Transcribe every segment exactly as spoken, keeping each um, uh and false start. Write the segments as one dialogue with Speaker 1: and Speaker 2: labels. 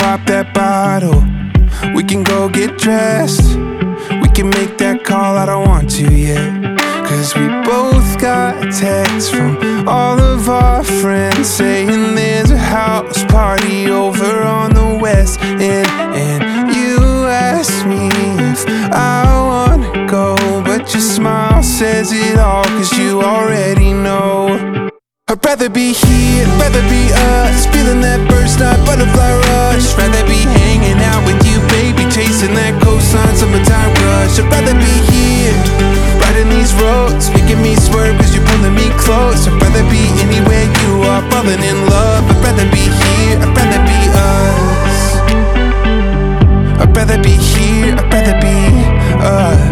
Speaker 1: pop that bottle. We can go get dressed. We can make that call, I don't want to yet. Cause we both got texts from all of our friends saying there's a house party over on the west end. And you asked me if I wanna go, but your smile says it all, cause you already know. I'd rather be here, I'd rather be us, feeling that first night butterfly rush. Rather be hanging out with you, baby, chasing that coastline summertime rush. I'd rather be here, riding these roads, making me swerve cause you're pulling me close. I'd rather be anywhere you are, falling in love. I'd rather be here, I'd rather be us. I'd rather be here, I'd rather be us.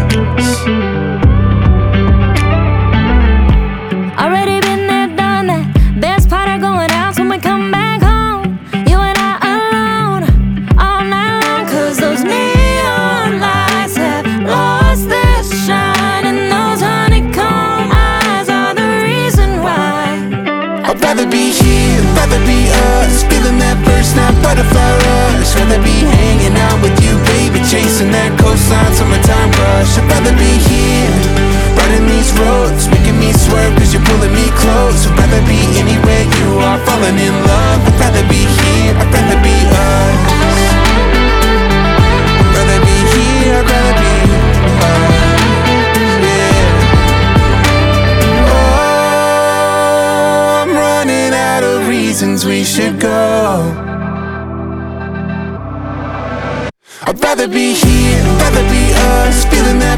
Speaker 2: Already been there, done that. Best part of going out when we come back home. You and I alone, all night long. Cause those neon lights have lost their shine, and those honeycomb eyes are the reason why.
Speaker 1: I'd rather be here, I'd rather be us, feeling that first night butterfly rush. Rather be hanging out with you, baby, chasing that coastline summertime rush. I'd rather be here, riding these roads, making me swerve cause you're pulling me close. I'd rather be anywhere you are, falling in love. I'd rather be here, I'd rather be us. I'd rather be here, I'd rather be us. Yeah. Oh, I'm running out of reasons we should go. I'd rather be here, I'd rather be us, feeling that